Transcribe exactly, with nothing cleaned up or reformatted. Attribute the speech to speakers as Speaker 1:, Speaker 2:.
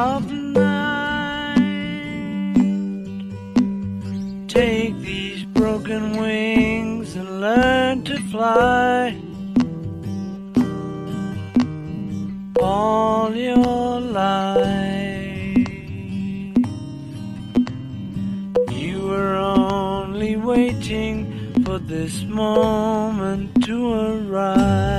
Speaker 1: of the night. Take these broken wings and learn to fly. All your life you were only waiting for this moment to arrive.